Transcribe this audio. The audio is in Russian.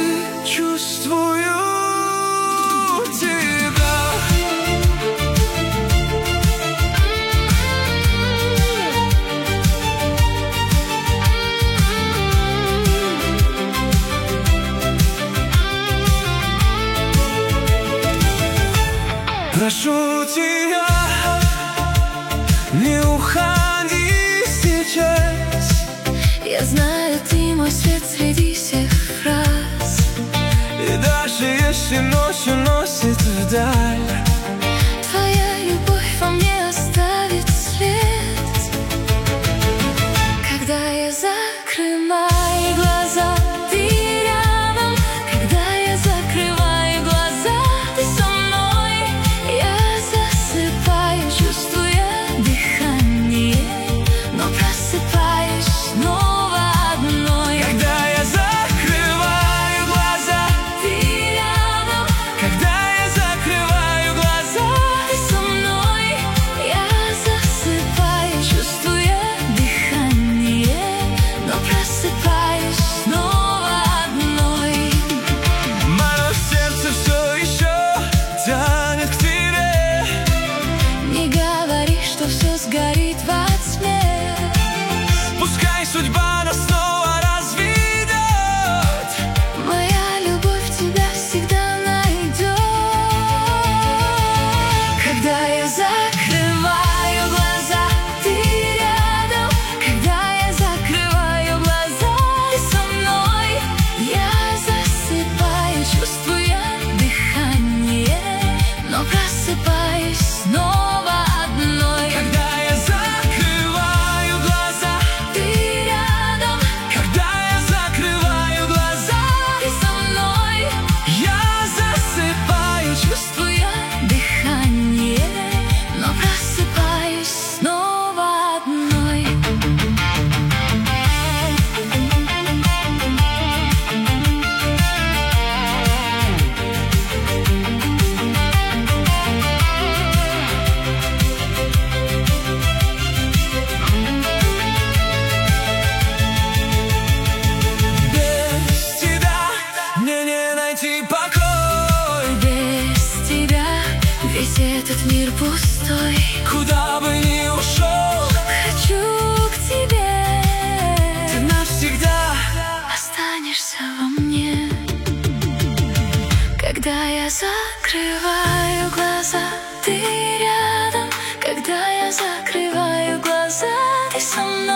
чувствую тебя. Прошу тебя, не уходи сейчас. Я знаю, ты мой свет среди всех фраз. И даже если ночью носит вдаль, твоя любовь во мне оставит след. Когда я закрываю глаза, ты рядом. Когда я закрываю глаза, ты со мной. Я засыпаю, чувствуя дыхание, но просыпаюсь снова одной. когда я закрываю глаза, Ты рядом. когда я закрываю глаза, Ты со мной. Я засыпаю, чувствуя дыхание, но просыпаюсь снова одной. мое сердце все еще тянет к тебе. Не говори, что все сгорит во тьме. Пускай судьба нас снова разведет. Моя любовь тебя всегда найдет. Когда я закрываю глаза, ты рядом. Когда я закрываю глаза, ты со мной. Я засыпаю, чувствуя дыхание, но просыпаюсь снова одной. Когда я закрываю глаза, Ты рядом. когда я закрываю глаза, Ты со мной. я засыпаю, Чувствуя дыхание, но просыпаюсь снова одной. без тебя мне не найти покой. Без тебя весь этот мир пустой. Куда бы ни ушел, Хочу к тебе. ты навсегда. Останешься во мне. Когда я закрываю глаза, ты рядом. Когда я закрываю глаза, ты со мной.